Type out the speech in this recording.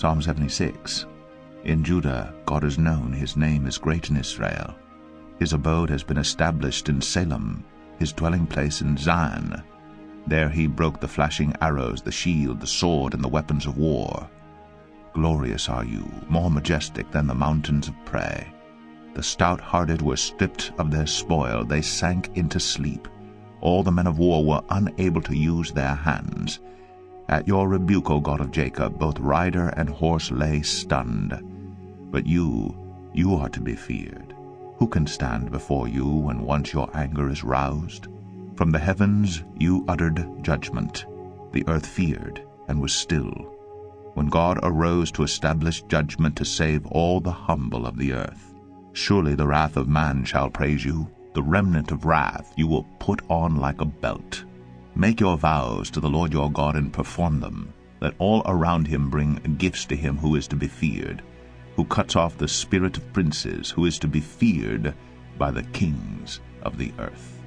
Psalm 76. In Judah God is known, his name is great in Israel. His abode has been established in Salem, his dwelling place in Zion. There he broke the flashing arrows, the shield, the sword, and the weapons of war. Glorious are you, more majestic than the mountains of prey. The stout-hearted were stripped of their spoil, they sank into sleep. All the men of war were unable to use their hands. At your rebuke, O God of Jacob, both rider and horse lay stunned. But you are to be feared. Who can stand before you when once your anger is roused? From the heavens you uttered judgment. The earth feared and was still. When God arose to establish judgment to save all the humble of the earth. Surely the wrath of man shall praise you. The remnant of wrath you will put on like a belt. Make your vows to the Lord your God and perform them. Let all around him bring gifts to him who is to be feared, who cuts off the spirit of princes, who is to be feared by the kings of the earth.